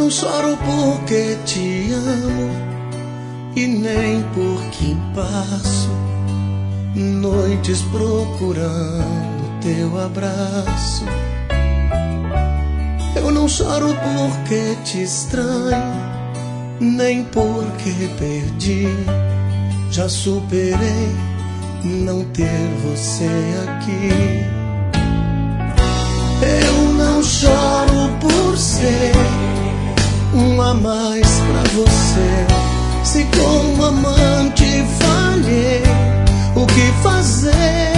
não choro porque te amo e nem porque passo noites procurando teu abraço. Eu não choro porque te estranho, nem porque perdi. Já superei não ter você aqui. Eu não choro por ser um a mais pra você. Se como amante falhei, o que fazer?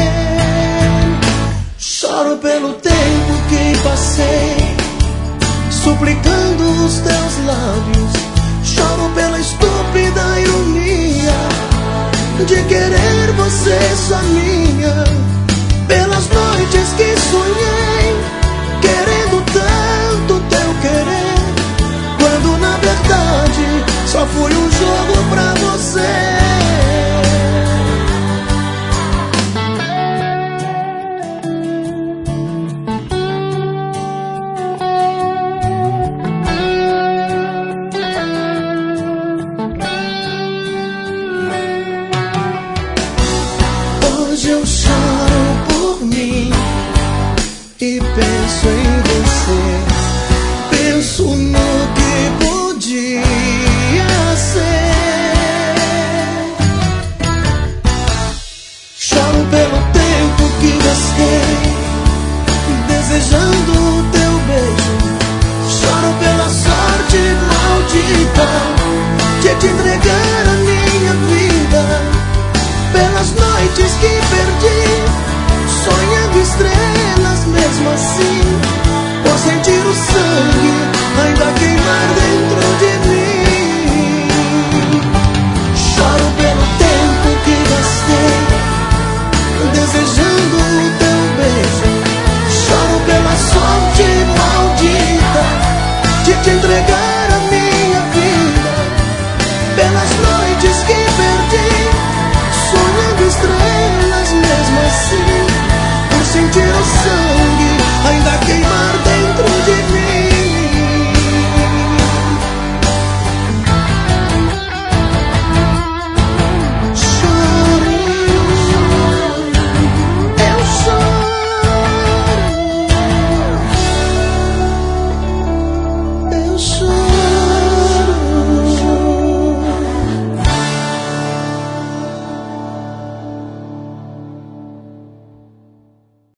Choro pelo tempo que passei suplicando os teus lábios. Choro pela estúpida ironia de querer você só minha. Pelas noites que sonhei querendo tanto teu querer, quando na verdade só foi um jogo pra você. Hoje eu choro por mim e penso em você. Penso no que podia ser. Choro pelo tempo que gastei desejando o teu beijo. Choro pela sorte maldita de te entregar a minha vida. Pelas noites que perdi sonhando estrelas mesmo assim, por sentir o sangue ainda queimar dentro de mim. Choro pelo tempo que gastei desejando o teu beijo. Choro pela sorte maldita de te entregar